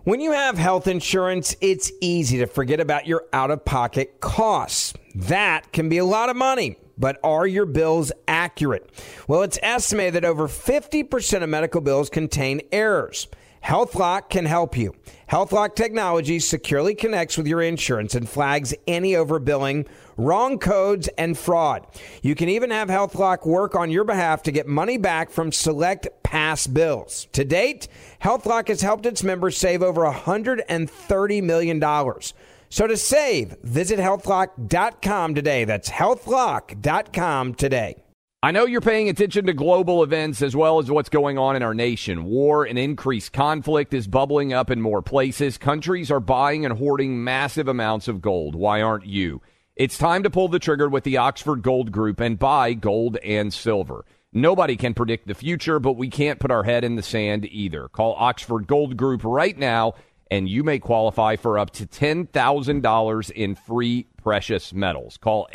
When you have health insurance, it's easy to forget about your out-of-pocket costs. That can be a lot of money, but are your bills accurate? Well, it's estimated that over 50% of medical bills contain errors. HealthLock can help you. HealthLock technology securely connects with your insurance and flags any overbilling, wrong codes, and fraud. You can even have HealthLock work on your behalf to get money back from select past bills. To date, HealthLock has helped its members save over $130 million. So to save, visit healthlock.com today. That's healthlock.com today. I know you're paying attention to global events as well as what's going on in our nation. War and increased conflict is bubbling up in more places. Countries are buying and hoarding massive amounts of gold. Why aren't you? It's time to pull the trigger with the Oxford Gold Group and buy gold and silver. Nobody can predict the future, but we can't put our head in the sand either. Call Oxford Gold Group right now, and you may qualify for up to $10,000 in free precious metals. Call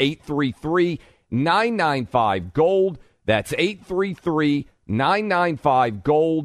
833-995-GOLD. That's 833-995-GOLD,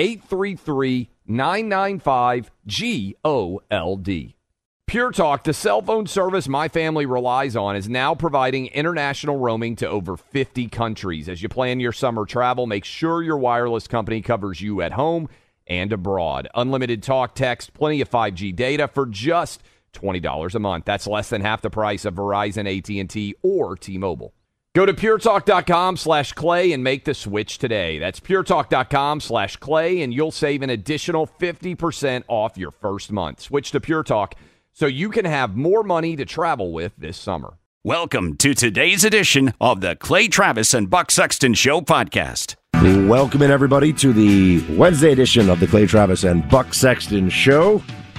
833-995-GOLD. Pure Talk, the cell phone service my family relies on, is now providing international roaming to over 50 countries. As you plan your summer travel, make sure your wireless company covers you at home and abroad. Unlimited talk, text, plenty of 5G data for just $20 a month. That's less than half the price of Verizon, AT&T, or T-Mobile. Go to puretalk.com/Clay and make the switch today. That's puretalk.com/Clay, and you'll save an additional 50% off your first month. Switch to Pure Talk so you can have more money to travel with this summer. Welcome to today's edition of the Clay Travis and Buck Sexton Show podcast. Welcome in, everybody, to the Wednesday edition of the Clay Travis and Buck Sexton Show.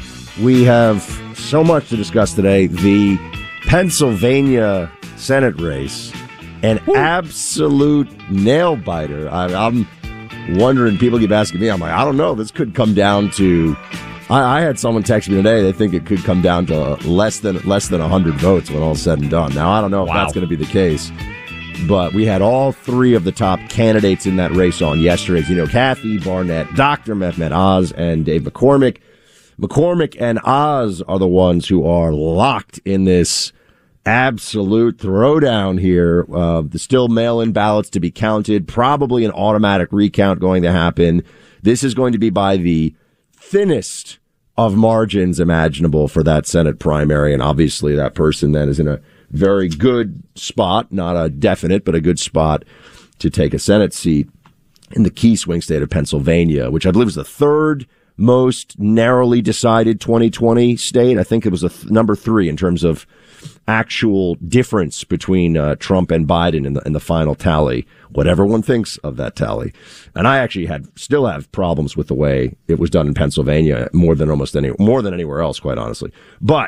We have so much to discuss today. The Pennsylvania Senate race, an absolute nail-biter. I'm wondering, people keep asking me, I'm like, I don't know, this could come down to... I had someone text me today, they think it could come down to less than 100 votes when all's said and done. Now, I don't know if that's going to be the case, but we had all three of the top candidates in that race on yesterday. You know, Kathy Barnett, Dr. Mehmet Oz, and Dave McCormick. McCormick and Oz are the ones who are locked in this absolute throwdown here. There's still mail-in ballots to be counted, probably an automatic recount going to happen. This is going to be by the thinnest of margins imaginable for that Senate primary, and obviously that person then is in a very good spot, not a definite, but a good spot to take a Senate seat in the key swing state of Pennsylvania, which I believe is the third most narrowly decided 2020 state. I think it was number 3 in terms of actual difference between Trump and Biden in the final tally, whatever one thinks of that tally. And I actually still have problems with the way it was done in Pennsylvania more than anywhere else, quite honestly. But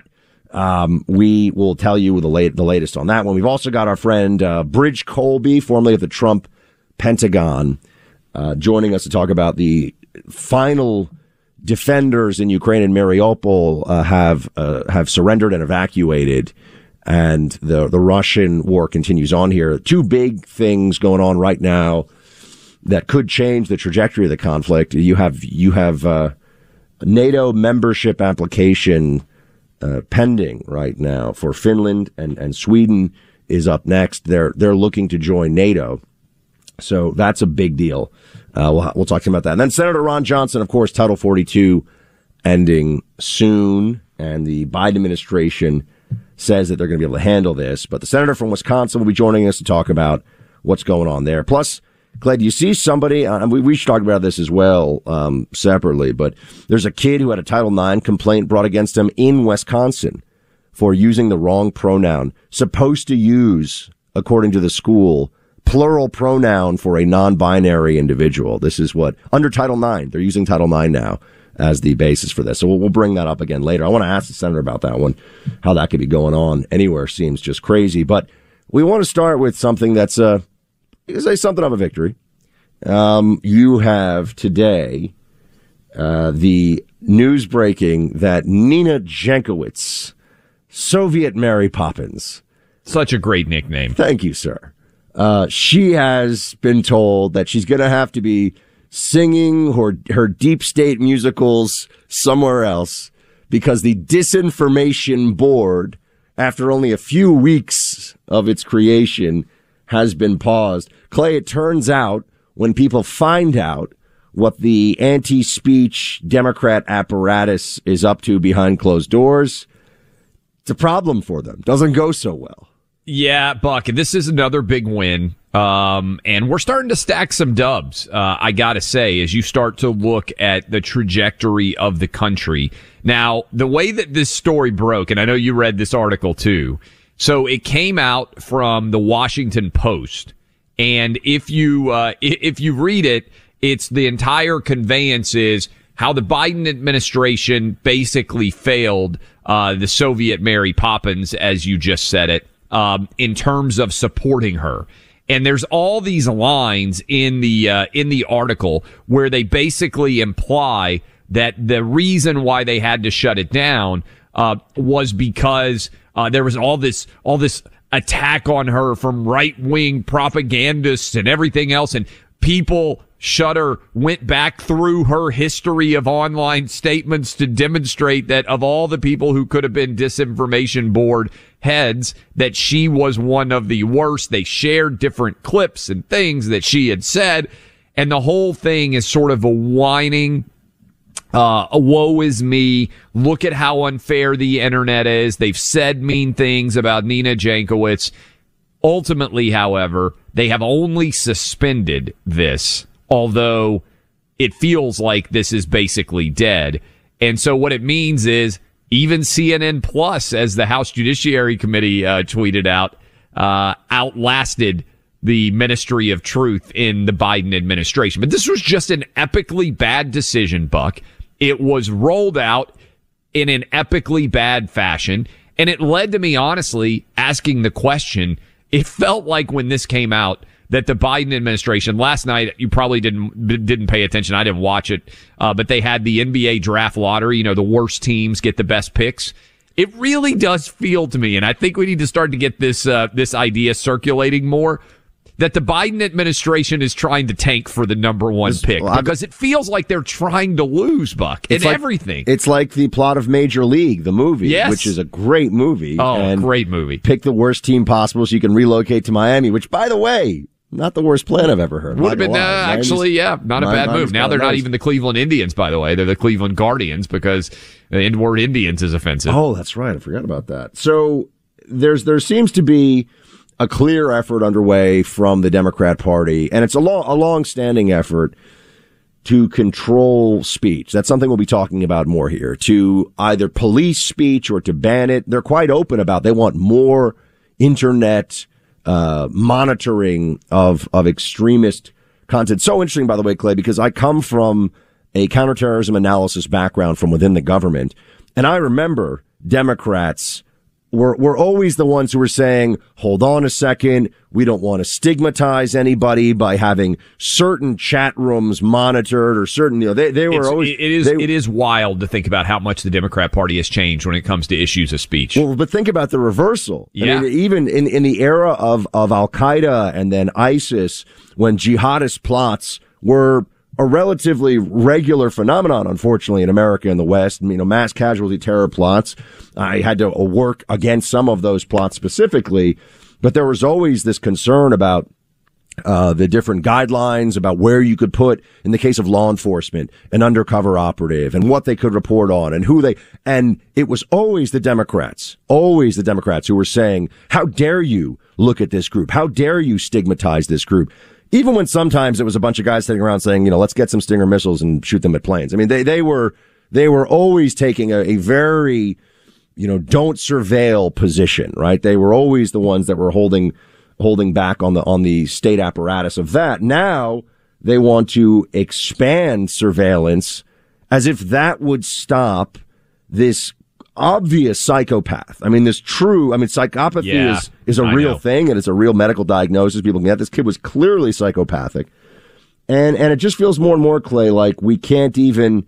we will tell you the latest on that one. We've also got our friend Bridge Colby, formerly of the Trump Pentagon, joining us to talk about the final defenders in Ukraine and Mariupol have surrendered and evacuated, and the Russian war continues on here. Two big things going on right now that could change the trajectory of the conflict. You have a NATO membership application pending right now for Finland, and Sweden is up next. They're looking to join NATO, so that's a big deal. We'll talk to him about that. And then Senator Ron Johnson, of course, Title 42 ending soon, and the Biden administration says that they're going to be able to handle this. But the senator from Wisconsin will be joining us to talk about what's going on there. Plus, Clay, do you see somebody, we should talk about this as well separately, but there's a kid who had a Title IX complaint brought against him in Wisconsin for using the wrong pronoun, supposed to use, according to the school, plural pronoun for a non-binary individual. This is what, under Title IX, they're using Title IX now as the basis for this. So we'll bring that up again later. I want to ask the senator about that one, how that could be going on anywhere seems just crazy. But we want to start with something that's, you can say something of a victory. You have today the news breaking that Nina Jankowicz, Soviet Mary Poppins. Such a great nickname. Thank you, sir. She has been told that she's going to have to be singing her deep state musicals somewhere else because the Disinformation Board, after only a few weeks of its creation, has been paused. Clay, it turns out when people find out what the anti-speech Democrat apparatus is up to behind closed doors, it's a problem for them. Doesn't go so well. Yeah, Buck, and this is another big win. And we're starting to stack some dubs, I gotta say, as you start to look at the trajectory of the country. Now, the way that this story broke, and I know you read this article too, so it came out from the Washington Post. And if you read it, it's the entire conveyance is how the Biden administration basically failed the Soviet Mary Poppins, as you just said it, in terms of supporting her. And there's all these lines in the article where they basically imply that the reason why they had to shut it down was because there was all this attack on her from right-wing propagandists and everything else, and people went back through her history of online statements to demonstrate that of all the people who could have been Disinformation Board heads, that she was one of the worst. They shared different clips and things that she had said, and the whole thing is sort of a whining, woe is me. Look at how unfair the internet is. They've said mean things about Nina Jankowicz. Ultimately, however, they have only suspended this, although it feels like this is basically dead. And so what it means is even CNN Plus, as the House Judiciary Committee tweeted out, outlasted the Ministry of Truth in the Biden administration. But this was just an epically bad decision, Buck. It was rolled out in an epically bad fashion, and it led to me, honestly, asking the question. It felt like when this came out that the Biden administration, last night, you probably didn't pay attention. I didn't watch it. But they had the NBA draft lottery. You know, the worst teams get the best picks. It really does feel to me, and I think we need to start to get this idea circulating more, that the Biden administration is trying to tank for the number one pick, because it feels like they're trying to lose, Buck, in everything. It's like the plot of Major League, the movie, yes, which is a great movie. Oh, and great movie. Pick the worst team possible so you can relocate to Miami, which, by the way, not the worst plan I've ever heard. Would have been, actually, yeah, not a bad move. Now they're not even the Cleveland Indians, by the way. They're the Cleveland Guardians, because the word Indians is offensive. Oh, that's right. I forgot about that. So there seems to be a clear effort underway from the Democrat Party, and it's a long-standing effort to control speech. That's something we'll be talking about more here, to either police speech or to ban it. They're quite open about they want more internet monitoring of extremist content. So interesting, by the way, Clay, because I come from a counterterrorism analysis background from within the government, and I remember Democrats were always the ones who were saying, hold on a second, we don't want to stigmatize anybody by having certain chat rooms monitored or certain, they were always... It is wild to think about how much the Democrat Party has changed when it comes to issues of speech. Well, but think about the reversal. Yeah. I mean, even in the era of Al-Qaeda and then ISIS, when jihadist plots were a relatively regular phenomenon, unfortunately, in America and the West. Mass casualty terror plots. I had to work against some of those plots specifically, but there was always this concern about the different guidelines about where you could put, in the case of law enforcement, an undercover operative and what they could report on and it was always the Democrats who were saying, how dare you look at this group? How dare you stigmatize this group? Even when sometimes it was a bunch of guys sitting around saying, let's get some Stinger missiles and shoot them at planes. I mean, they were always taking a very, don't surveil position, right? They were always the ones that were holding back on the state apparatus of that. Now they want to expand surveillance as if that would stop this obvious psychopath. I mean, psychopathy is a real thing, and it's a real medical diagnosis. People can get. This kid was clearly psychopathic, and it just feels more and more, Clay, like we can't even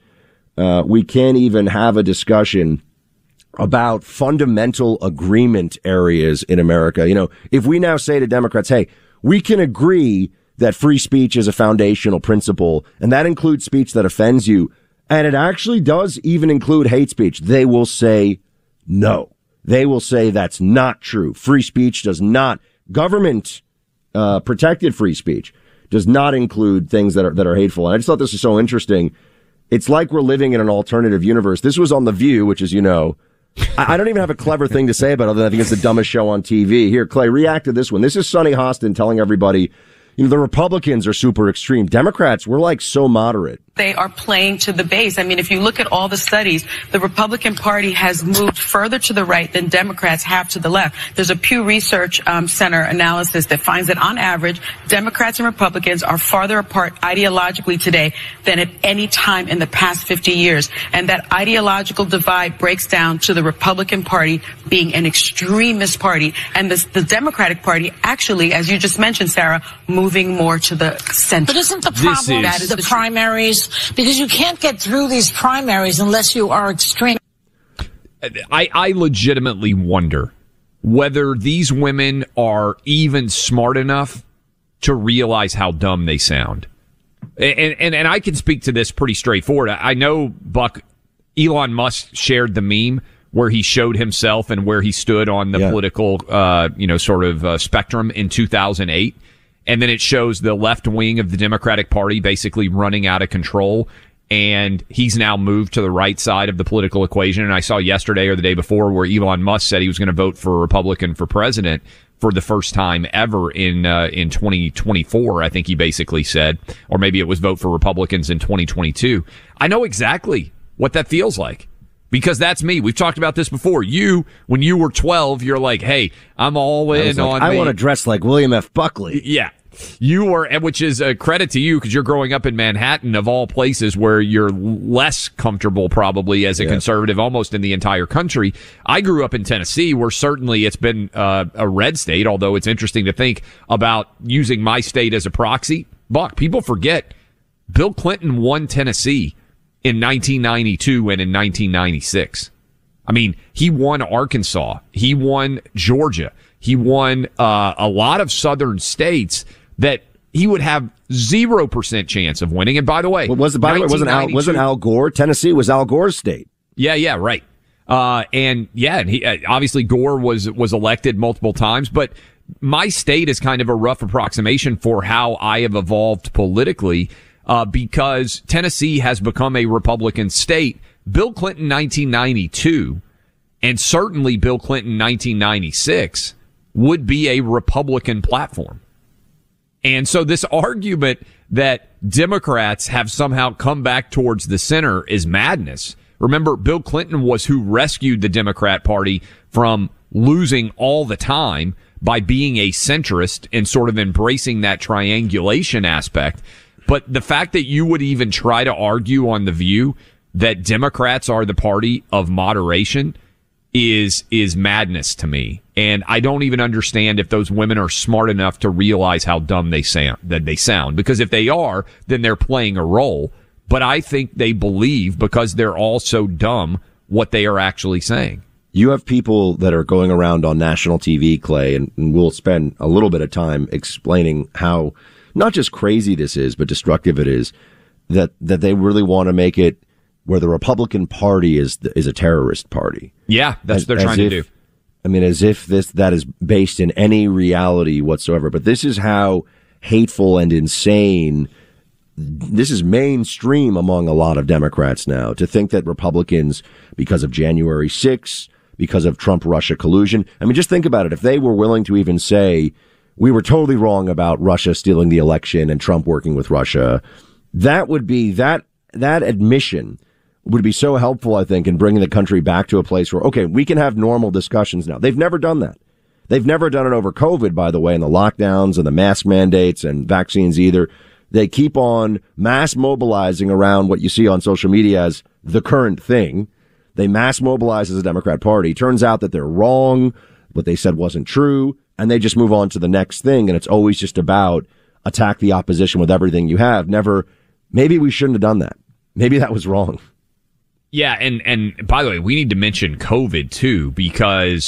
have a discussion about fundamental agreement areas in America. If we now say to Democrats, hey, we can agree that free speech is a foundational principle, and that includes speech that offends you. And it actually does even include hate speech. They will say no. They will say that's not true. Free speech does not, government protected free speech does not include things that are hateful. And I just thought this was so interesting. It's like we're living in an alternative universe. This was on The View, which is, I don't even have a clever thing to say about it other than I think it's the dumbest show on TV. Here, Clay, react to this one. This is Sonny Hostin telling everybody, the Republicans are super extreme. Democrats, we're like so moderate. They are playing to the base. I mean, if you look at all the studies, the Republican Party has moved further to the right than Democrats have to the left. There's a Pew Research Center analysis that finds that on average, Democrats and Republicans are farther apart ideologically today than at any time in the past 50 years. And that ideological divide breaks down to the Republican Party being an extremist party, and the Democratic Party actually, as you just mentioned, Sarah, moving more to the center. But isn't the problem the primaries? Because you can't get through these primaries unless you are extreme. I legitimately wonder whether these women are even smart enough to realize how dumb they sound. And I can speak to this pretty straightforward. I know, Buck, Elon Musk shared the meme where he showed himself and where he stood on the political, spectrum in 2008. And then it shows the left wing of the Democratic Party basically running out of control. And he's now moved to the right side of the political equation. And I saw yesterday or the day before where Elon Musk said he was going to vote for a Republican for president for the first time ever in 2024, I think he basically said. Or maybe it was vote for Republicans in 2022. I know exactly what that feels like. Because that's me. We've talked about this before. When you were 12, you're like, hey, I'm all in on I want to dress like William F. Buckley. Yeah. You were, which is a credit to you because you're growing up in Manhattan, of all places, where you're less comfortable probably as a conservative almost in the entire country. I grew up in Tennessee, where certainly it's been a red state, although it's interesting to think about using my state as a proxy. Buck, people forget Bill Clinton won Tennessee in 1992 and in 1996. I mean, he won Arkansas. He won Georgia. He won a lot of southern states that he would have 0% chance of winning. And by the way, wasn't Al Gore? Tennessee was Al Gore's state. Yeah, right. And he obviously Gore was elected multiple times, but my state is kind of a rough approximation for how I have evolved politically. Because Tennessee has become a Republican state. Bill Clinton 1992 and certainly Bill Clinton 1996 would be a Republican platform. And so this argument that Democrats have somehow come back towards the center is madness. Remember, Bill Clinton was who rescued the Democrat Party from losing all the time by being a centrist and sort of embracing that triangulation aspect. But the fact that you would even try to argue on The View that Democrats are the party of moderation is madness to me. And I don't even understand if those women are smart enough to realize how dumb they sound. Because if they are, then they're playing a role. But I think they believe, because they're all so dumb, what they are actually saying. You have people that are going around on national TV, Clay, and we'll spend a little bit of time explaining how not just crazy this is, but destructive it is, that they really want to make it where the Republican Party is a terrorist party. Yeah, that's what they're trying to do. I mean, as if that is based in any reality whatsoever. But this is how hateful and insane. This is mainstream among a lot of Democrats now, to think that Republicans, because of January 6th, because of Trump-Russia collusion. I mean, just think about it. If they were willing to even say, we were totally wrong about Russia stealing the election and Trump working with Russia, that would be, that admission would be so helpful, I think, in bringing the country back to a place where, okay, we can have normal discussions now. They've never done that. They've never done it over COVID, by the way, and the lockdowns and the mask mandates and vaccines either. They keep on mass mobilizing around what you see on social media as the current thing. They mass mobilize as a Democrat Party. Turns out that they're wrong. What they said wasn't true. And they just move on to the next thing. And it's always just about attack the opposition with everything you have. Never, maybe we shouldn't have done that. Maybe that was wrong. Yeah. And by the way, we need to mention COVID too, because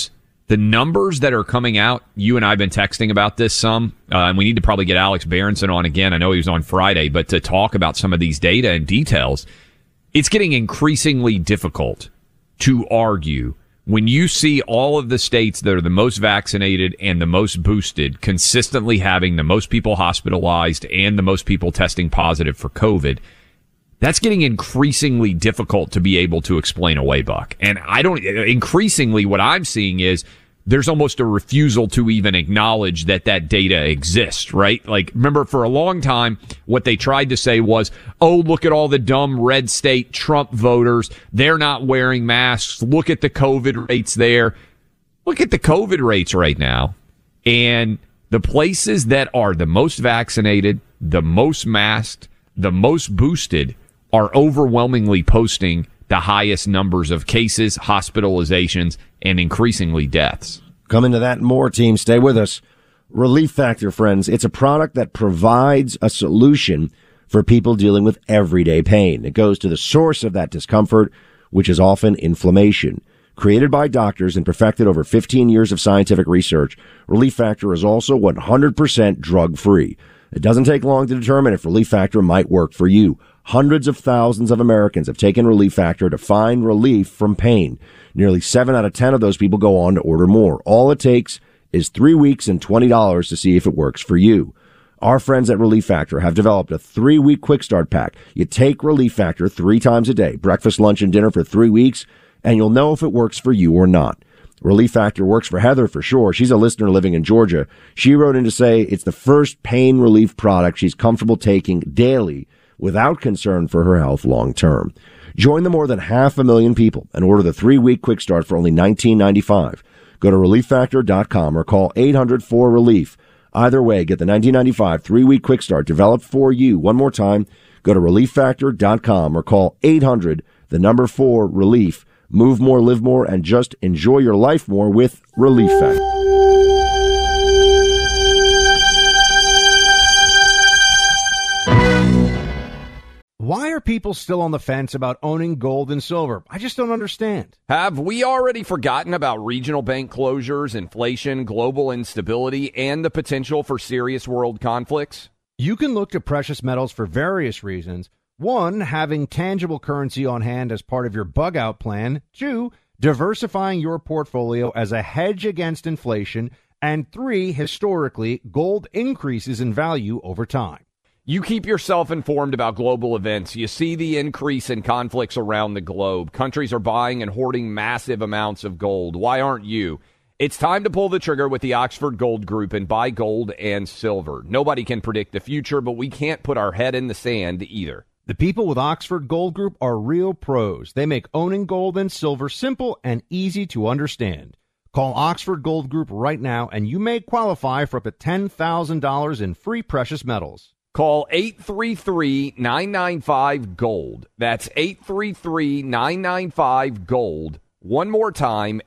The numbers that are coming out, you and I have been texting about this some, and we need to probably get Alex Berenson on again. I know he was on Friday, but to talk about some of these data and details, it's getting increasingly difficult to argue when you see all of the states that are the most vaccinated and the most boosted consistently having the most people hospitalized and the most people testing positive for COVID. That's getting increasingly difficult to be able to explain away, Buck. And increasingly what I'm seeing is there's almost a refusal to even acknowledge that data exists, right? Like, remember, for a long time, what they tried to say was, oh, look at all the dumb red state Trump voters. They're not wearing masks. Look at the COVID rates there. Look at the COVID rates right now. And the places that are the most vaccinated, the most masked, the most boosted are overwhelmingly posting the highest numbers of cases, hospitalizations, and increasingly deaths. Come into that and more, team. Stay with us. Relief Factor, friends. It's a product that provides a solution for people dealing with everyday pain. It goes to the source of that discomfort, which is often inflammation. Created by doctors and perfected over 15 years of scientific research, Relief Factor is also 100% drug-free. It doesn't take long to determine if Relief Factor might work for you. Hundreds of thousands of Americans have taken Relief Factor to find relief from pain. Nearly 7 out of 10 of those people go on to order more. All it takes is 3 weeks and $20 to see if it works for you. Our friends at Relief Factor have developed a 3-week quick start pack. You take Relief Factor 3 times a day, breakfast, lunch, and dinner for 3 weeks, and you'll know if it works for you or not. Relief Factor works for Heather for sure. She's a listener living in Georgia. She wrote in to say it's the first pain relief product she's comfortable taking daily without concern for her health long term. Join the more than 500,000 people and order the 3-week quick start for only $19.95. Go to relieffactor.com or call 800-4RELIEF. Either way, get the $19.95 3-week quick start developed for you. One more time, go to relieffactor.com or call 800-4RELIEF. Move more, live more, and just enjoy your life more with Relief Factor. Why are people still on the fence about owning gold and silver? I just don't understand. Have we already forgotten about regional bank closures, inflation, global instability, and the potential for serious world conflicts? You can look to precious metals for various reasons. 1, having tangible currency on hand as part of your bug-out plan. 2, diversifying your portfolio as a hedge against inflation. And 3, historically, gold increases in value over time. You keep yourself informed about global events. You see the increase in conflicts around the globe. Countries are buying and hoarding massive amounts of gold. Why aren't you? It's time to pull the trigger with the Oxford Gold Group and buy gold and silver. Nobody can predict the future, but we can't put our head in the sand either. The people with Oxford Gold Group are real pros. They make owning gold and silver simple and easy to understand. Call Oxford Gold Group right now, and you may qualify for up to $10,000 in free precious metals. Call 833-995-GOLD. That's 833-995-GOLD. One more time,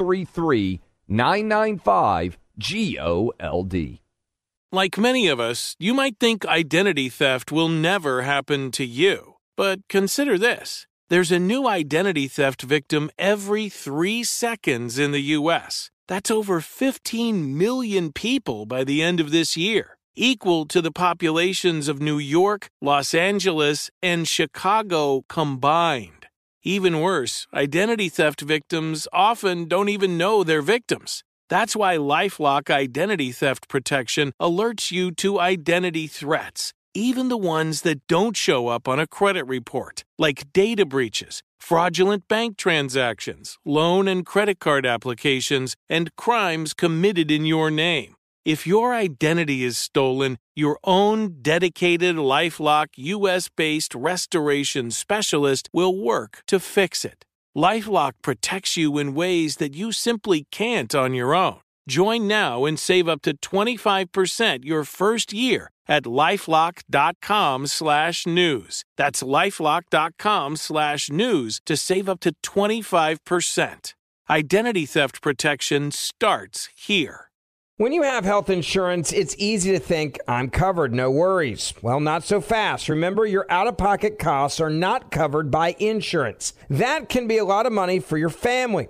833-995-GOLD. Like many of us, you might think identity theft will never happen to you. But consider this. There's a new identity theft victim every 3 seconds in the U.S. That's over 15 million people by the end of this year, equal to the populations of New York, Los Angeles, and Chicago combined. Even worse, identity theft victims often don't even know they're victims. That's why LifeLock Identity Theft Protection alerts you to identity threats, even the ones that don't show up on a credit report, like data breaches, fraudulent bank transactions, loan and credit card applications, and crimes committed in your name. If your identity is stolen, your own dedicated LifeLock U.S.-based restoration specialist will work to fix it. LifeLock protects you in ways that you simply can't on your own. Join now and save up to 25% your first year at LifeLock.com/news. That's LifeLock.com/news to save up to 25%. Identity theft protection starts here. When you have health insurance, it's easy to think, I'm covered, no worries. Well, not so fast. Remember, your out-of-pocket costs are not covered by insurance. That can be a lot of money for your family.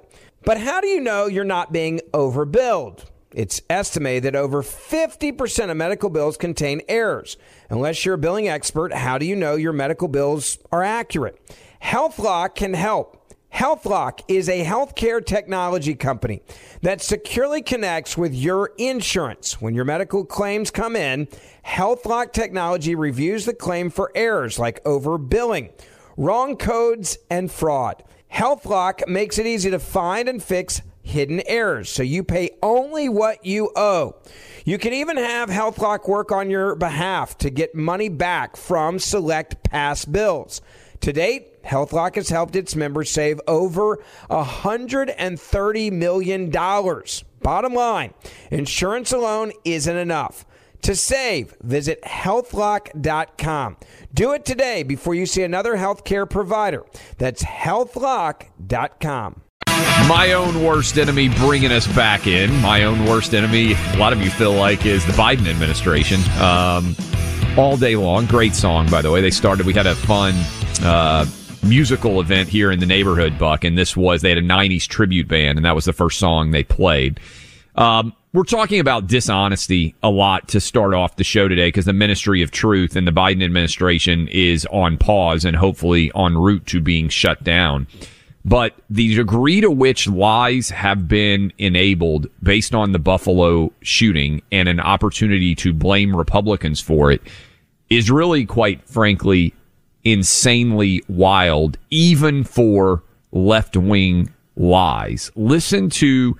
But how do you know you're not being overbilled? It's estimated that over 50% of medical bills contain errors. Unless you're a billing expert, how do you know your medical bills are accurate? HealthLock can help. HealthLock is a healthcare technology company that securely connects with your insurance. When your medical claims come in, HealthLock technology reviews the claim for errors like overbilling, wrong codes, and fraud. HealthLock makes it easy to find and fix hidden errors, so you pay only what you owe. You can even have HealthLock work on your behalf to get money back from select past bills. To date, HealthLock has helped its members save over $130 million. Bottom line, insurance alone isn't enough. To save, visit healthlock.com. Do it today before you see another healthcare provider. That's healthlock.com. My own worst enemy bringing us back in. My own worst enemy, a lot of you feel like, is the Biden administration. All day long. Great song, by the way. We had a fun musical event here in the neighborhood, Buck, and they had a 90s tribute band, and that was the first song they played. We're talking about dishonesty a lot to start off the show today because the Ministry of Truth and the Biden administration is on pause and hopefully en route to being shut down. But the degree to which lies have been enabled based on the Buffalo shooting and an opportunity to blame Republicans for it is really, quite frankly, insanely wild, even for left-wing lies. Listen to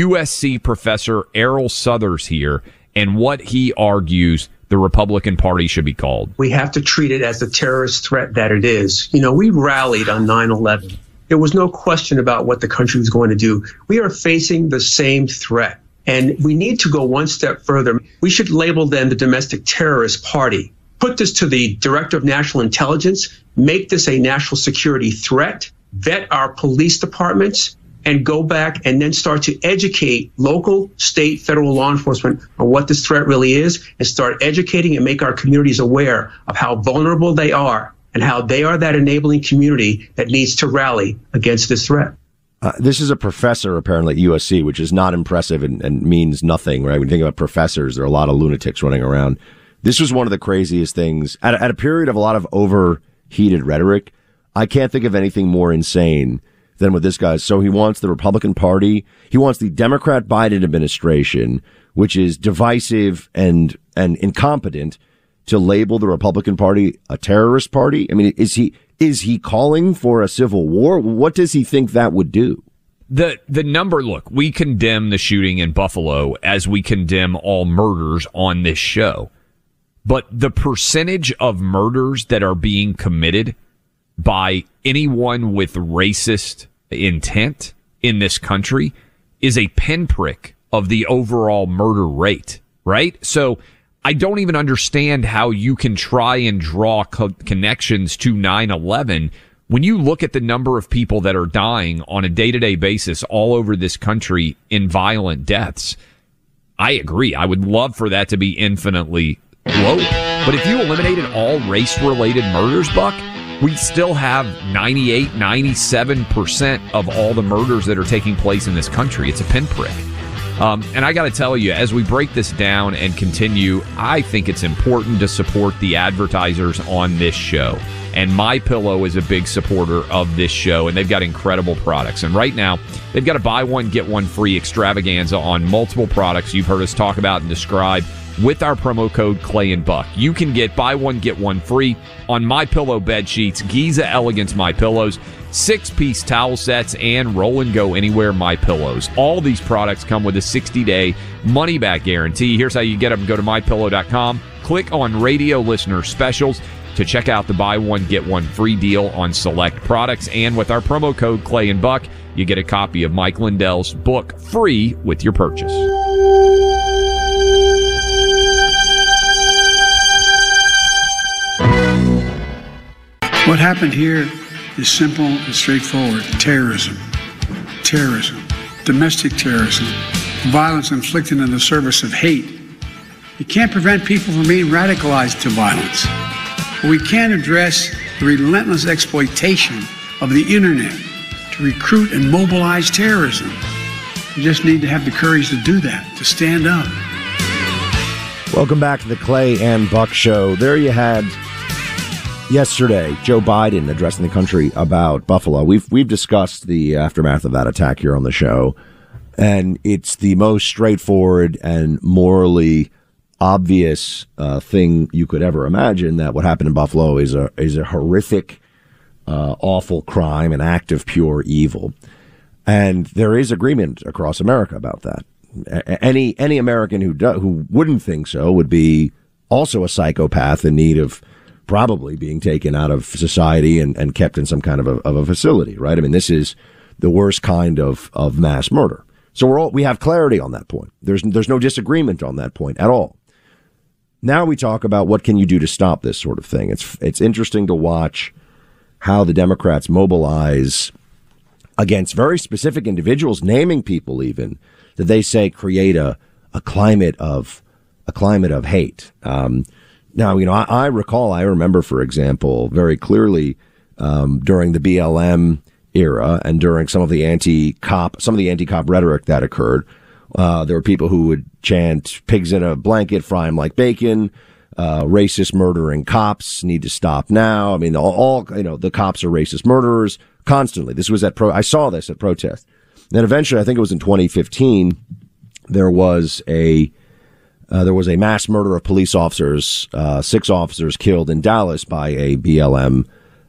USC professor Errol Southers here and what he argues the Republican Party should be called. We have to treat it as the terrorist threat that it is. You know, we rallied on 9/11. There was no question about what the country was going to do. We are facing the same threat, and we need to go one step further. We should label them the domestic terrorist party. Put this to the Director of National Intelligence, make this a national security threat, vet our police departments, and go back and then start to educate local, state, federal law enforcement on what this threat really is, and start educating and make our communities aware of how vulnerable they are and how they are that enabling community that needs to rally against this threat. This is a professor, apparently, at USC, which is not impressive and means nothing, right? When you think about professors, there are a lot of lunatics running around. This was one of the craziest things. At a period of a lot of overheated rhetoric, I can't think of anything more insane than what this guy is. So he wants the Republican Party, he wants the Democrat Biden administration, which is divisive and incompetent, to label the Republican Party a terrorist party. I mean, is he calling for a civil war? What does he think that would do? The number, look, we condemn the shooting in Buffalo as we condemn all murders on this show. But the percentage of murders that are being committed by anyone with racist intent in this country is a pinprick of the overall murder rate, right? So I don't even understand how you can try and draw connections to 9/11 when you look at the number of people that are dying on a day-to-day basis all over this country in violent deaths. I agree. I would love for that to be infinitely low. But if you eliminated all race-related murders, Buck, we still have 98, 97% of all the murders that are taking place in this country. It's a pinprick. And I got to tell you, as we break this down and continue, I think it's important to support the advertisers on this show. And MyPillow is a big supporter of this show, and they've got incredible products. And right now, they've got a buy one, get one free extravaganza on multiple products you've heard us talk about and describe with our promo code Clay and Buck. You can get buy one, get one free on MyPillow bed sheets, Giza Elegance MyPillows, 6-piece towel sets, and Roll and Go Anywhere MyPillows. All these products come with a 60-day money-back guarantee. Here's how you get them. Go to MyPillow.com, click on Radio Listener Specials to check out the buy one, get one free deal on select products. And with our promo code Clay and Buck, you get a copy of Mike Lindell's book free with your purchase. What happened here is simple and straightforward. Terrorism. Terrorism. Domestic terrorism. Violence inflicted in the service of hate. You can't prevent people from being radicalized to violence. But we can address the relentless exploitation of the internet to to recruit and mobilize terrorism. You just need to have the courage to do that, to stand up. Welcome back to the Clay and Buck Show. There you had yesterday Joe Biden addressing the country about Buffalo. We've discussed the aftermath of that attack here on the show, and it's the most straightforward and morally obvious thing you could ever imagine, that what happened in Buffalo is a horrific, awful crime, an act of pure evil. And there is agreement across America about that. Any American who wouldn't think so would be also a psychopath in need of probably being taken out of society and kept in some kind of a facility, right? I mean, this is the worst kind of mass murder. So we have clarity on that point. There's no disagreement on that point at all. Now we talk about what can you do to stop this sort of thing. It's interesting to watch how the Democrats mobilize against very specific individuals, naming people even that they say create a climate of hate. Now, I remember, for example, very clearly during the BLM era and during some of the anti-cop rhetoric that occurred, there were people who would chant "pigs in a blanket, fry them like bacon," racist murdering cops need to stop now. I mean, all the cops are racist murderers constantly. This was I saw this at protest. Then eventually, I think it was in 2015, there was a mass murder of police officers, 6 officers killed in Dallas by a BLM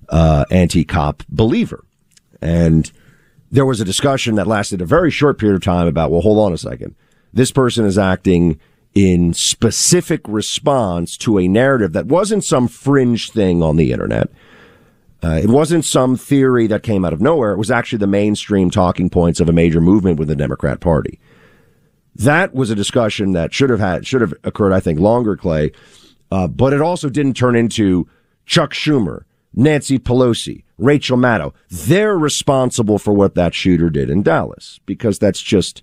anti-cop believer. And there was a discussion that lasted a very short period of time about, well, hold on a second. This person is acting in specific response to a narrative that wasn't some fringe thing on the internet. It wasn't some theory that came out of nowhere. It was actually the mainstream talking points of a major movement with the Democrat Party. That was a discussion that should have occurred, I think, longer, Clay. But it also didn't turn into Chuck Schumer, Nancy Pelosi, Rachel Maddow. They're responsible for what that shooter did in Dallas, because that's just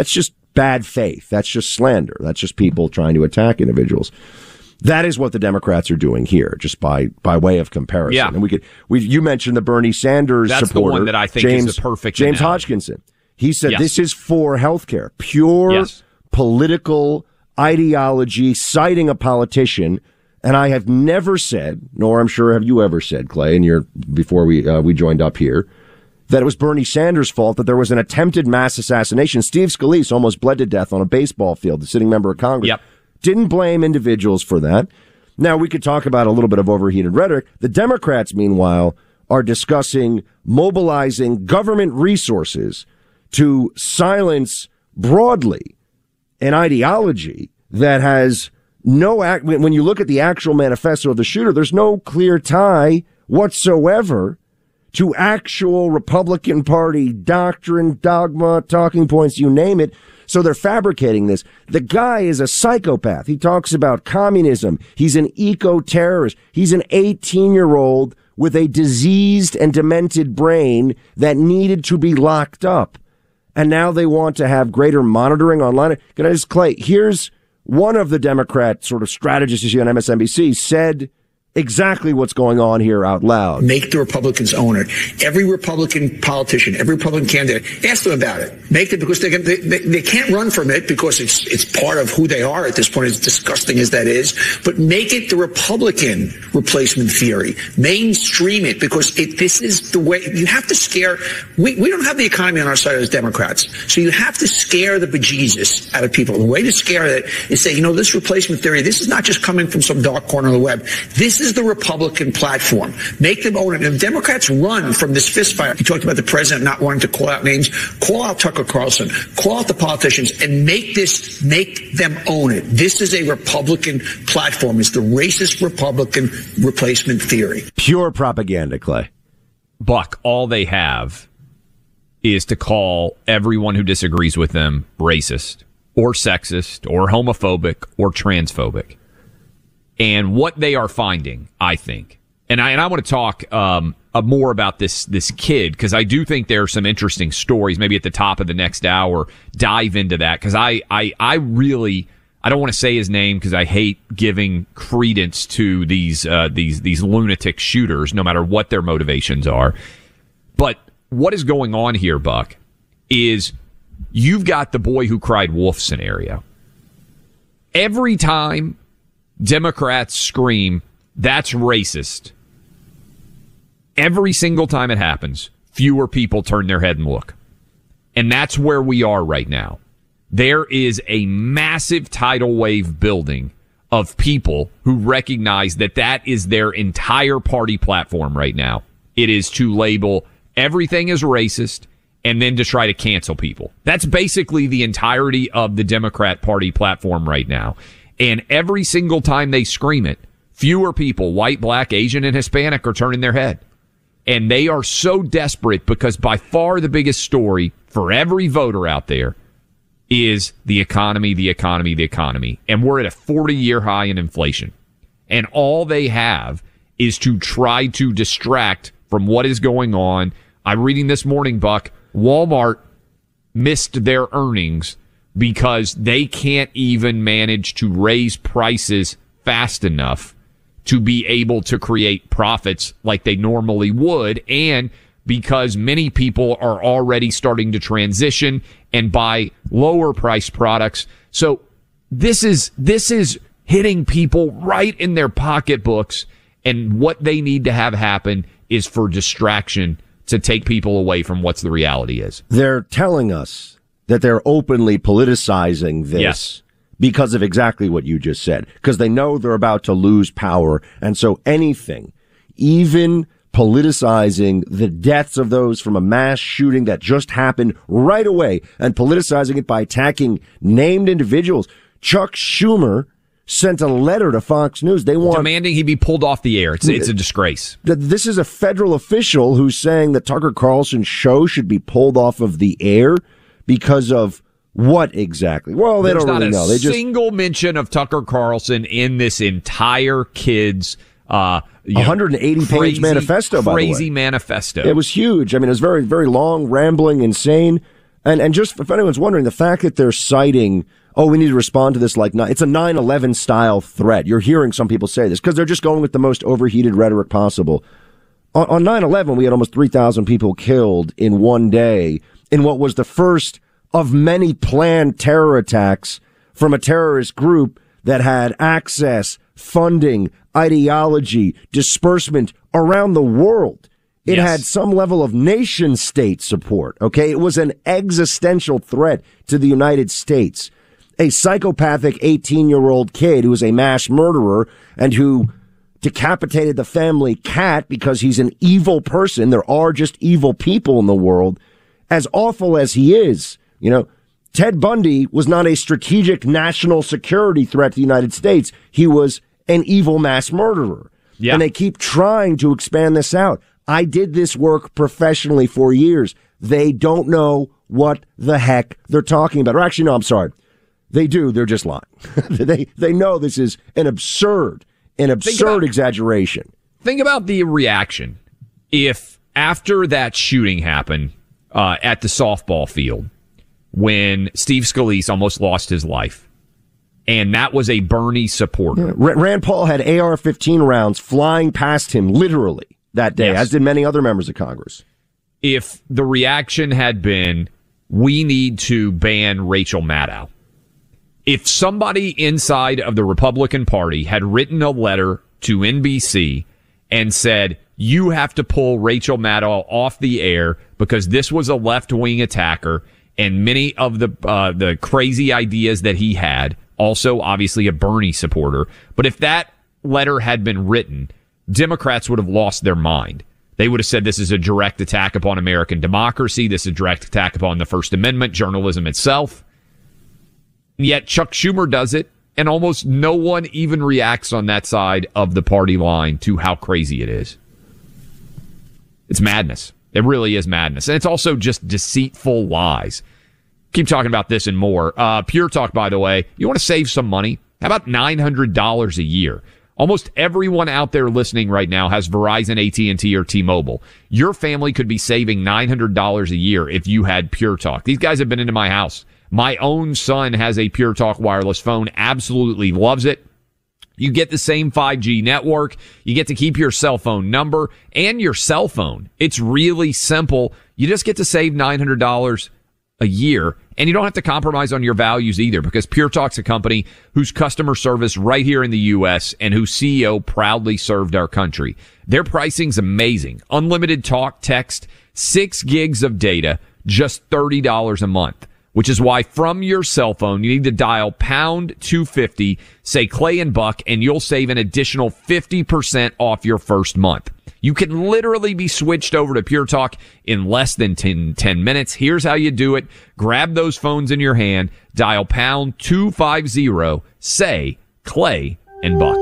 bad faith. That's just slander. That's just people trying to attack individuals. That is what the Democrats are doing here, just by way of comparison. Yeah. And you mentioned the Bernie Sanders That's supporter. The one that I think is the perfect James analogy. Hodgkinson. He said, Yes. This is for healthcare, pure political ideology, citing a politician. And I have never said, nor I'm sure have you ever said, Clay, before we joined up here, that it was Bernie Sanders' fault that there was an attempted mass assassination. Steve Scalise almost bled to death on a baseball field, the sitting member of Congress. Yep. Didn't blame individuals for that. Now, we could talk about a little bit of overheated rhetoric. The Democrats, meanwhile, are discussing mobilizing government resources to silence broadly an ideology that has when you look at the actual manifesto of the shooter, there's no clear tie whatsoever to actual Republican Party doctrine, dogma, talking points, you name it. So they're fabricating this. The guy is a psychopath. He talks about communism. He's an eco-terrorist. He's an 18-year-old with a diseased and demented brain that needed to be locked up. And now they want to have greater monitoring online. Can I just, Clay, here's one of the Democrat sort of strategists on MSNBC said exactly what's going on here out loud. Make the Republicans own it. Every Republican politician, every Republican candidate, ask them about it. Make it, because they can't run from it because it's part of who they are at this point, as disgusting as that is. But make it the Republican replacement theory. Mainstream it, because this is the way. You have to scare. We don't have the economy on our side as Democrats, so you have to scare the bejesus out of people. The way to scare that is say, this replacement theory, this is not just coming from some dark corner of the web. This is the Republican platform. Make them own it. And if Democrats run from this fistfight, you talked about the president not wanting to call out names, call out Tucker Carlson, call out the politicians, and make them own it. This is a Republican platform. It's the racist Republican replacement theory. Pure propaganda, Clay. Buck, all they have is to call everyone who disagrees with them racist or sexist or homophobic or transphobic. And what they are finding, I think, and I want to talk more about this kid, because I do think there are some interesting stories. Maybe at the top of the next hour, dive into that, because I really don't want to say his name because I hate giving credence to these lunatic shooters, no matter what their motivations are. But what is going on here, Buck, is you've got the boy who cried wolf scenario. Every time Democrats scream, that's racist, every single time it happens, fewer people turn their head and look. And that's where we are right now. There is a massive tidal wave building of people who recognize that that is their entire party platform right now. It is to label everything as racist and then to try to cancel people. That's basically the entirety of the Democrat Party platform right now. And every single time they scream it, fewer people, white, black, Asian, and Hispanic, are turning their head. And they are so desperate because by far the biggest story for every voter out there is the economy, the economy, the economy. And we're at a 40-year high in inflation. And all they have is to try to distract from what is going on. I'm reading this morning, Buck, Walmart missed their earnings because they can't even manage to raise prices fast enough to be able to create profits like they normally would, and because many people are already starting to transition and buy lower priced products. So this is hitting people right in their pocketbooks, and what they need to have happen is for distraction to take people away from what's the reality is. They're telling us that they're openly politicizing this. Yes. Because of exactly what you just said. Because they know they're about to lose power. And so anything, even politicizing the deaths of those from a mass shooting that just happened right away and politicizing it by attacking named individuals. Chuck Schumer sent a letter to Fox News. They want demanding he be pulled off the air. It's a disgrace. This is a federal official who's saying that Tucker Carlson's show should be pulled off of the air because of what exactly? Well, they don't really know. There's not a single mention of Tucker Carlson in this entire kid's 180-page manifesto, by the way. Crazy manifesto. It was huge. I mean, it was very, very long, rambling, insane. And just if anyone's wondering, the fact that they're citing, we need to respond to this like it's a 9/11 style threat. You're hearing some people say this because they're just going with the most overheated rhetoric possible. On 9/11, we had almost 3,000 people killed in one day in what was the first of many planned terror attacks from a terrorist group that had access, funding, ideology, disbursement around the world. It had some level of nation state support. Okay. It was an existential threat to the United States. A psychopathic 18-year-old kid who was a mass murderer and who decapitated the family cat because he's an evil person. There are just evil people in the world. As awful as he is, Ted Bundy was not a strategic national security threat to the United States. He was an evil mass murderer. Yeah. And they keep trying to expand this out. I did this work professionally for years. They don't know what the heck they're talking about. Or actually, no, I'm sorry. They do. They're just lying. They know this is an absurd exaggeration. Think about the reaction if after that shooting happened at the softball field, when Steve Scalise almost lost his life, and that was a Bernie supporter. Yeah. Rand Paul had AR-15 rounds flying past him literally that day, as did many other members of Congress. If the reaction had been, we need to ban Rachel Maddow, if somebody inside of the Republican Party had written a letter to NBC and said, you have to pull Rachel Maddow off the air because this was a left-wing attacker, and many of the crazy ideas that he had, also obviously a Bernie supporter. But if that letter had been written, Democrats would have lost their mind. They would have said this is a direct attack upon American democracy. This is a direct attack upon the First Amendment, journalism itself. Yet Chuck Schumer does it, and almost no one even reacts on that side of the party line to how crazy it is. It's madness. It really is madness. And it's also just deceitful lies. Keep talking about this and more. Pure Talk, by the way, you want to save some money? How about $900 a year? Almost everyone out there listening right now has Verizon, AT&T, or T-Mobile. Your family could be saving $900 a year if you had Pure Talk. These guys have been into my house. My own son has a Pure Talk wireless phone, absolutely loves it. You get the same 5G network. You get to keep your cell phone number and your cell phone. It's really simple. You just get to save $900 a year, and you don't have to compromise on your values either, because Pure Talk's a company whose customer service right here in the U.S. and whose CEO proudly served our country. Their pricing's amazing. Unlimited talk, text, 6 gigs of data, just $30 a month. Which is why from your cell phone, you need to dial pound 250, say Clay and Buck, and you'll save an additional 50% off your first month. You can literally be switched over to Pure Talk in less than 10 minutes. Here's how you do it. Grab those phones in your hand, dial pound 250, say Clay and Buck.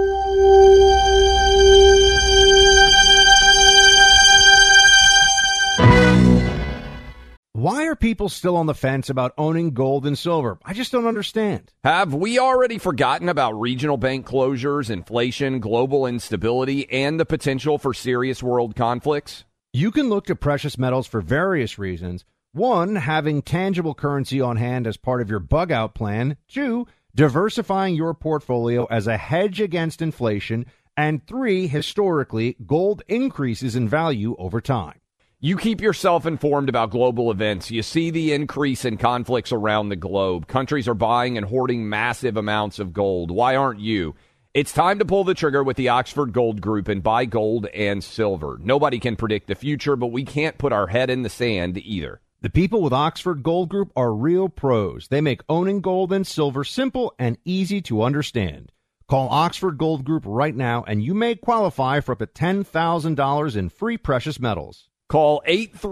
Why are people still on the fence about owning gold and silver? I just don't understand. Have we already forgotten about regional bank closures, inflation, global instability, and the potential for serious world conflicts? You can look to precious metals for various reasons. 1, having tangible currency on hand as part of your bug-out plan. 2, diversifying your portfolio as a hedge against inflation. And 3, historically, gold increases in value over time. You keep yourself informed about global events. You see the increase in conflicts around the globe. Countries are buying and hoarding massive amounts of gold. Why aren't you? It's time to pull the trigger with the Oxford Gold Group and buy gold and silver. Nobody can predict the future, but we can't put our head in the sand either. The people with Oxford Gold Group are real pros. They make owning gold and silver simple and easy to understand. Call Oxford Gold Group right now, and you may qualify for up to $10,000 in free precious metals. Call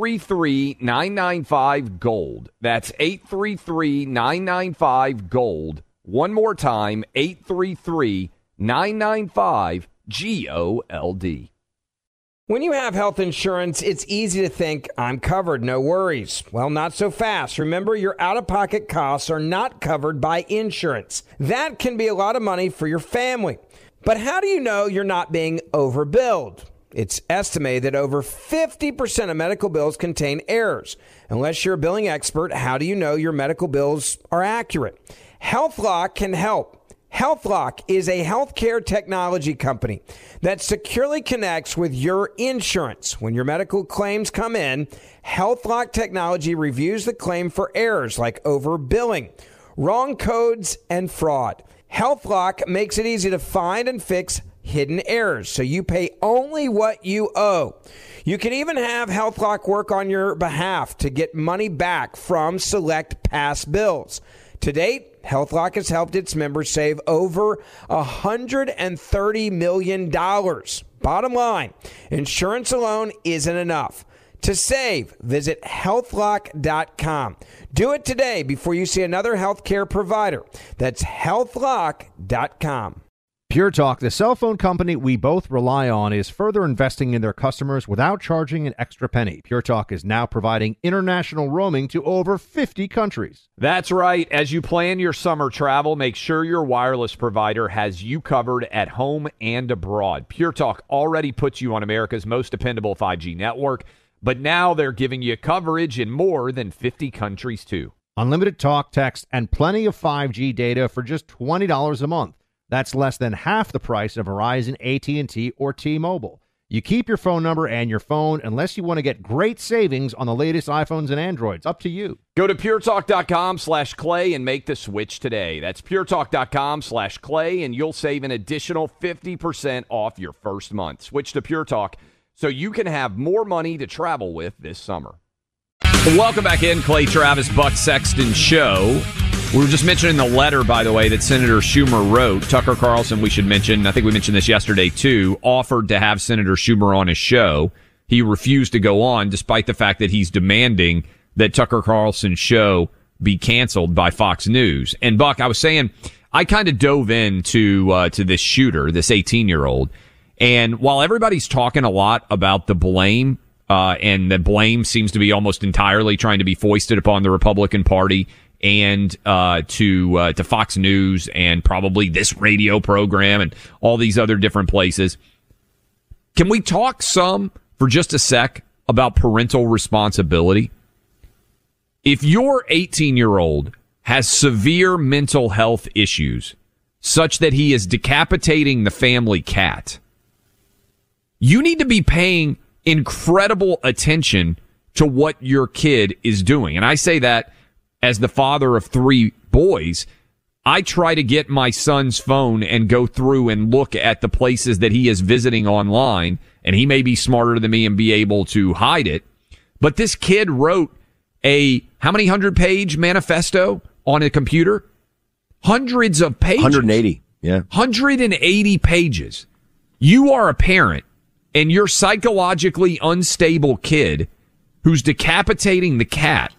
833-995-GOLD. That's 833-995-GOLD. One more time, 833-995-GOLD. When you have health insurance, it's easy to think, I'm covered, no worries. Well, not so fast. Remember, your out-of-pocket costs are not covered by insurance. That can be a lot of money for your family. But how do you know you're not being overbilled? It's estimated that over 50% of medical bills contain errors. Unless you're a billing expert, how do you know your medical bills are accurate? HealthLock can help. HealthLock is a healthcare technology company that securely connects with your insurance. When your medical claims come in, HealthLock technology reviews the claim for errors like overbilling, wrong codes, and fraud. HealthLock makes it easy to find and fix hidden errors, so you pay only what you owe. You can even have HealthLock work on your behalf to get money back from select past bills. To date, HealthLock has helped its members save over $130 million. Bottom line, insurance alone isn't enough. To save, visit healthlock.com. Do it today before you see another healthcare provider. That's healthlock.com. Pure Talk, the cell phone company we both rely on, is further investing in their customers without charging an extra penny. Pure Talk is now providing international roaming to over 50 countries. That's right. As you plan your summer travel, make sure your wireless provider has you covered at home and abroad. Pure Talk already puts you on America's most dependable 5G network, but now they're giving you coverage in more than 50 countries, too. Unlimited talk, text, and plenty of 5G data for just $20 a month. That's less than half the price of Verizon, AT&T, or T-Mobile. You keep your phone number and your phone unless you want to get great savings on the latest iPhones and Androids. Up to you. Go to puretalk.com/Clay and make the switch today. That's puretalk.com/Clay, and you'll save an additional 50% off your first month. Switch to Pure Talk so you can have more money to travel with this summer. Welcome back in, Clay Travis, Buck Sexton Show. We were just mentioning the letter, by the way, that Senator Schumer wrote. Tucker Carlson, we should mention, I think we mentioned this yesterday too, offered to have Senator Schumer on his show. He refused to go on, despite the fact that he's demanding that Tucker Carlson's show be canceled by Fox News. And Buck, I was saying, I kind of dove into to this shooter, this 18-year-old. And while everybody's talking a lot about the blame, and the blame seems to be almost entirely trying to be foisted upon the Republican Party and to Fox News and probably this radio program and all these other different places. Can we talk some for just a sec about parental responsibility? If your 18-year-old has severe mental health issues, such that he is decapitating the family cat, you need to be paying incredible attention to what your kid is doing. And I say that as the father of 3 boys. I try to get my son's phone and go through and look at the places that he is visiting online, and he may be smarter than me and be able to hide it. But this kid wrote a how many 100-page manifesto on a computer? Hundreds of pages. 180, yeah. 180 pages. You are a parent, and your psychologically unstable kid who's decapitating the cat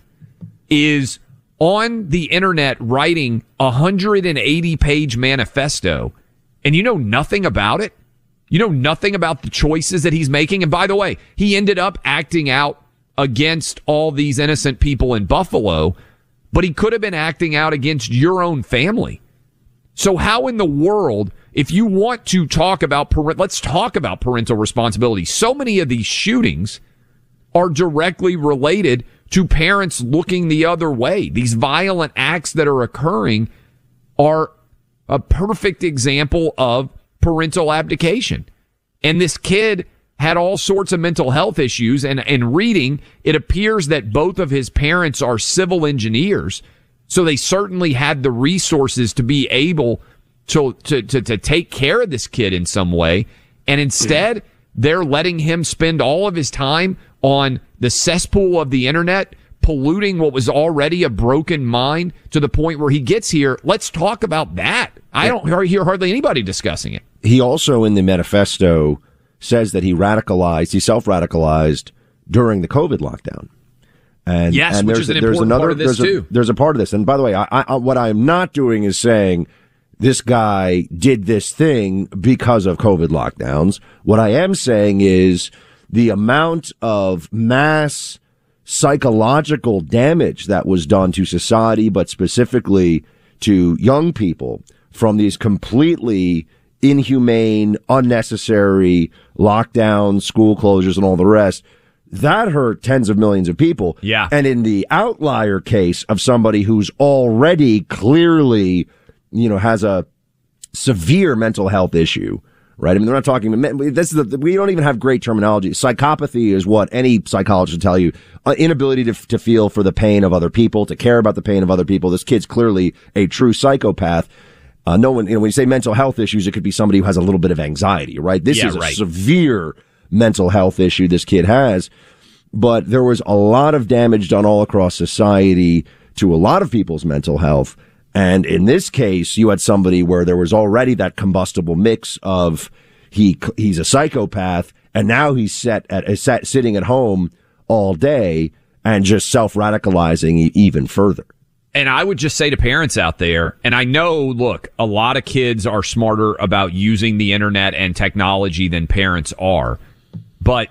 is on the internet writing a 180-page manifesto, and you know nothing about it? You know nothing about the choices that he's making? And by the way, he ended up acting out against all these innocent people in Buffalo, but he could have been acting out against your own family. So how in the world, if you want to talk about let's talk about parental responsibility. So many of these shootings are directly related to parents looking the other way. These violent acts that are occurring are a perfect example of parental abdication. And this kid had all sorts of mental health issues, and reading, it appears that both of his parents are civil engineers, so they certainly had the resources to be able to take care of this kid in some way, and instead they're letting him spend all of his time on the cesspool of the internet, polluting what was already a broken mind to the point where he gets here. Let's talk about that. I don't hear hardly anybody discussing it. He also, in the manifesto, says that he self-radicalized during the COVID lockdown. And, yes, and which is an important part of this, too. There's a part of this. And by the way, what I'm not doing is saying this guy did this thing because of COVID lockdowns. What I am saying is the amount of mass psychological damage that was done to society, but specifically to young people from these completely inhumane, unnecessary lockdowns, school closures, and all the rest, that hurt tens of millions of people. Yeah. And in the outlier case of somebody who's already clearly, has a severe mental health issue, right? I mean, they're not talking, we don't even have great terminology. Psychopathy is what any psychologist will tell you. Inability to feel for the pain of other people, to care about the pain of other people. This kid's clearly a true psychopath. No one, when you say mental health issues, it could be somebody who has a little bit of anxiety, right? This is a severe mental health issue this kid has. But there was a lot of damage done all across society to a lot of people's mental health. And in this case, you had somebody where there was already that combustible mix of he's a psychopath, and now he's sitting at home all day and just self-radicalizing even further. And I would just say to parents out there, and I know, look, a lot of kids are smarter about using the internet and technology than parents are. But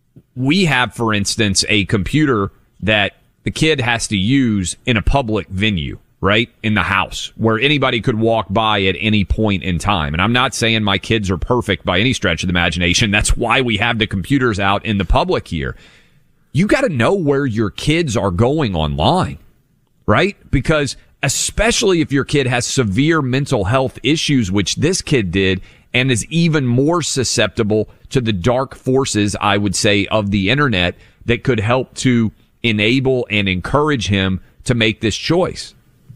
we have, for instance, a computer that the kid has to use in a public venue, right? In the house, where anybody could walk by at any point in time. And I'm not saying my kids are perfect by any stretch of the imagination. That's why we have the computers out in the public here. You got to know where your kids are going online, right? Because especially if your kid has severe mental health issues, which this kid did, and is even more susceptible to the dark forces, I would say, of the internet that could help to enable and encourage him to make this choice.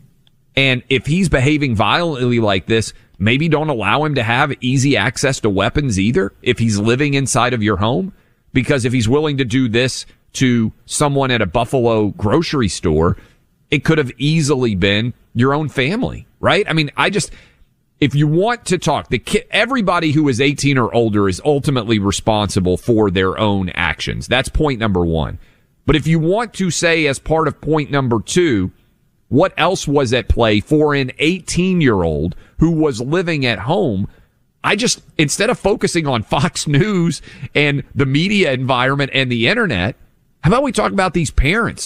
And if he's behaving violently like this, maybe don't allow him to have easy access to weapons either if he's living inside of your home. Because if he's willing to do this to someone at a Buffalo grocery store, it could have easily been your own family, right? I mean, if you want to talk, everybody who is 18 or older is ultimately responsible for their own actions. That's point number one. But if you want to say as part of point number two, what else was at play for an 18-year-old who was living at home, instead of focusing on Fox News and the media environment and the internet, how about we talk about these parents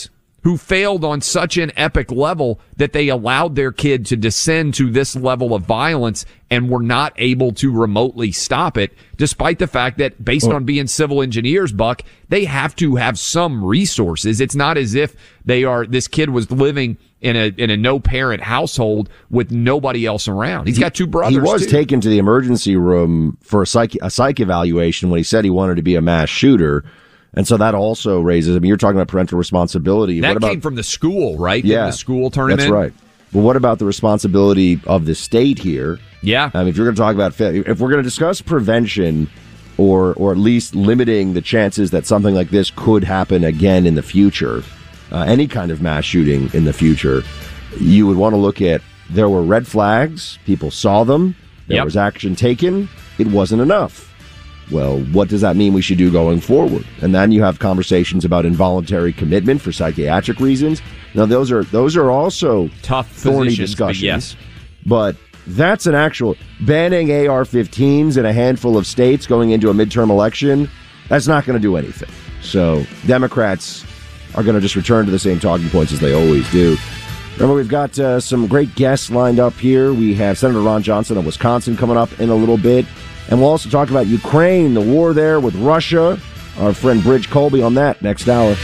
who failed on such an epic level that they allowed their kid to descend to this level of violence and were not able to remotely stop it, despite the fact that based on being civil engineers, Buck, they have to have some resources. It's not as if this kid was living in a no-parent household with nobody else around. He's got two brothers, He was too. taken to the emergency room for a psych evaluation when he said he wanted to be a mass shooter. And so that also raises, you're talking about parental responsibility. That what about, came from the school, right? Yeah. The school tournament. That's right. But what about the responsibility of the state here? Yeah. If you're going to talk about, if we're going to discuss prevention or at least limiting the chances that something like this could happen again in the future, any kind of mass shooting in the future, you would want to look at, there were red flags, people saw them, there was action taken, it wasn't enough. Well, what does that mean we should do going forward? And then you have conversations about involuntary commitment for psychiatric reasons. Now, those are also tough, thorny discussions. But yes. But that's an actual banning AR-15s in a handful of states going into a midterm election. That's not going to do anything. So Democrats are going to just return to the same talking points as they always do. Remember, we've got some great guests lined up here. We have Senator Ron Johnson of Wisconsin coming up in a little bit. And we'll also talk about Ukraine, the war there with Russia. Our friend Bridge Colby on that next hour.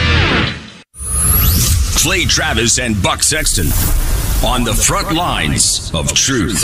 Clay Travis and Buck Sexton on the front lines of truth.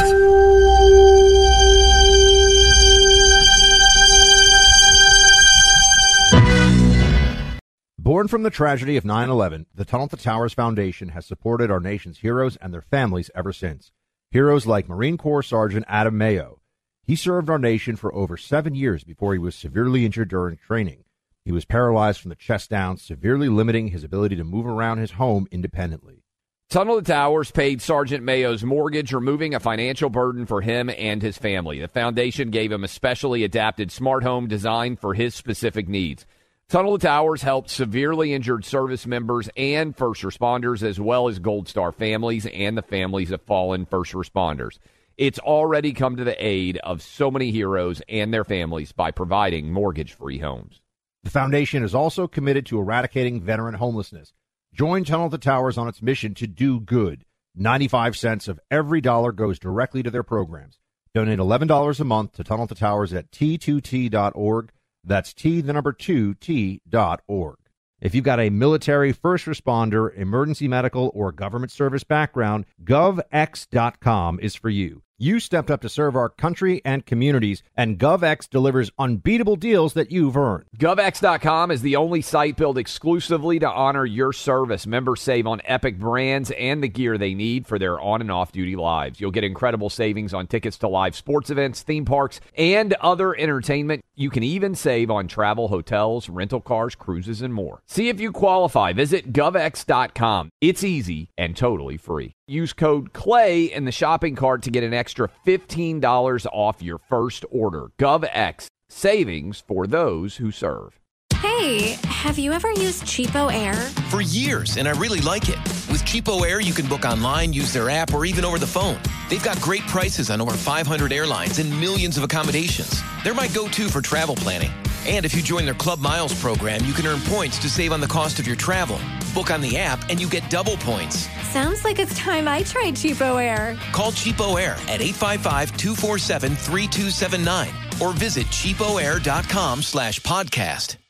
Born from the tragedy of 9/11, the Tunnel to Towers Foundation has supported our nation's heroes and their families ever since. Heroes like Marine Corps Sergeant Adam Mayo. He served our nation for over 7 years before he was severely injured during training. He was paralyzed from the chest down, severely limiting his ability to move around his home independently. Tunnel to Towers paid Sergeant Mayo's mortgage, removing a financial burden for him and his family. The foundation gave him a specially adapted smart home designed for his specific needs. Tunnel to Towers helped severely injured service members and first responders, as well as Gold Star families and the families of fallen first responders. It's already come to the aid of so many heroes and their families by providing mortgage-free homes. The foundation is also committed to eradicating veteran homelessness. Join Tunnel to Towers on its mission to do good. 95 cents of every dollar goes directly to their programs. Donate $11 a month to Tunnel to Towers at T2T.org. That's T2T.org. If you've got a military, first responder, emergency medical, or government service background, GovX.com is for you. You stepped up to serve our country and communities, and GovX delivers unbeatable deals that you've earned. GovX.com is the only site built exclusively to honor your service. Members save on epic brands and the gear they need for their on- and off-duty lives. You'll get incredible savings on tickets to live sports events, theme parks, and other entertainment. You can even save on travel, hotels, rental cars, cruises, and more. See if you qualify. Visit GovX.com. It's easy and totally free. Use code CLAY in the shopping cart to get an extra $15 off your first order. GovX. Savings for those who serve. Hey, have you ever used Cheapo Air? For years, and I really like it. With Cheapo Air, you can book online, use their app, or even over the phone. They've got great prices on over 500 airlines and millions of accommodations. They're my go-to for travel planning. And if you join their Club Miles program, you can earn points to save on the cost of your travel. Book on the app, and you get double points. Sounds like it's time I tried Cheapo Air. Call Cheapo Air at 855-247-3279 or visit cheapoair.com/podcast.